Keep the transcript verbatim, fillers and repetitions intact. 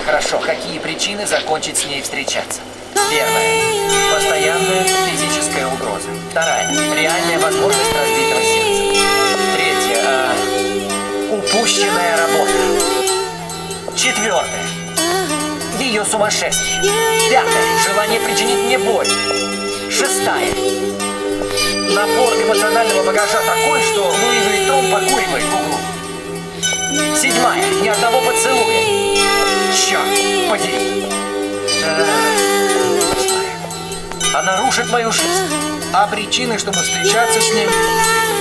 Хорошо, какие причины закончить с ней встречаться? Первая. Постоянная физическая угроза. Вторая. Реальная возможность разбитого сердца. Третья. А, упущенная работа. Четвертое. Ее сумасшествие. Пятое. Желание причинить мне боль. Шестая. Набор эмоционального багажа такой, что Луи Vuitton покуривает в углу. Седьмая. Ни одного поцелуя. Черт подери. Она рушит мою жизнь. А причины, чтобы встречаться с ним,